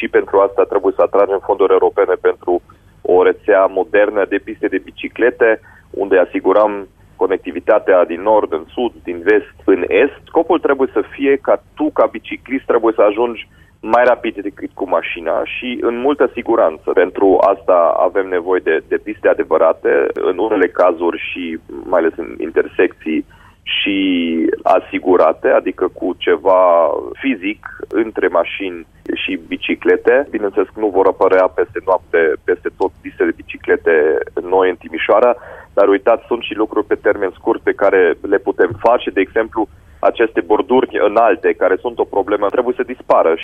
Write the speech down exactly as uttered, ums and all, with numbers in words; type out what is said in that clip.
și pentru asta trebuie să atragem fonduri europene pentru o rețea modernă de piste de biciclete, unde asigurăm conectivitatea din nord în sud, din vest în est. Scopul trebuie să fie ca tu, ca biciclist, trebuie să ajungi mai rapid decât cu mașina și în multă siguranță. Pentru asta avem nevoie de, de piste adevărate, în unele cazuri și mai ales în intersecții și asigurate, adică cu ceva fizic între mașini și biciclete. Bineînțeles că nu vor apărea peste noapte, peste tot piste de biciclete noi în Timișoara, dar uitați, sunt și lucruri pe termen scurt pe care le putem face. De exemplu, aceste borduri înalte, care sunt o problemă, trebuie să dispară.